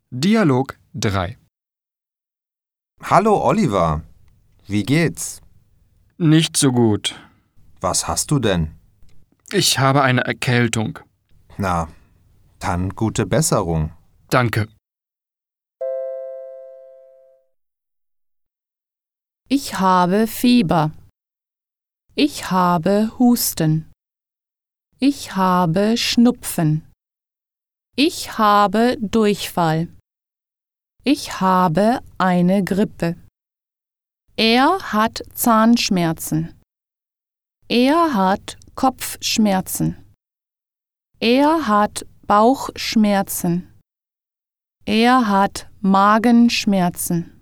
Dialog 3. Hallo Oliver, wie geht's? Nicht so gut. Was hast du denn? Ich habe eine Erkältung. Na, dann gute Besserung. Danke. Ich habe Fieber. Ich habe Husten. Ich habe Schnupfen. Ich habe Durchfall. Ich habe eine Grippe. Er hat Zahnschmerzen. Er hat Kopfschmerzen. Er hat Bauchschmerzen. Er hat Magenschmerzen.